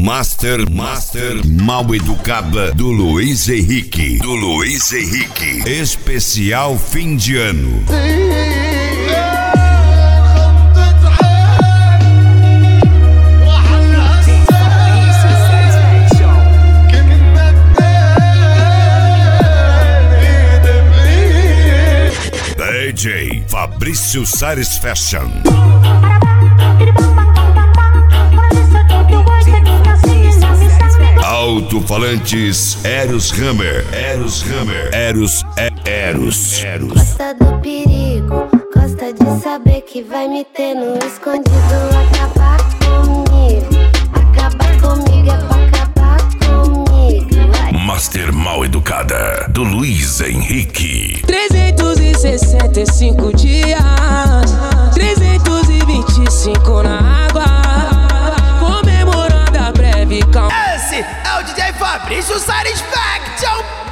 Master Mal Educada do Luiz Henrique. Especial fim de ano. DJ Fabrício Sares Fashion. Alto-falantes Eros Hammer. Gosta do perigo, gosta de saber que vai me ter no escondido. Acabar comigo é pra acabar comigo. Master Mal Educada do Luiz Henrique. 365 dias, 325 na água, comemorando a breve calma. Esse é o DJ Fabrício Satisfaction.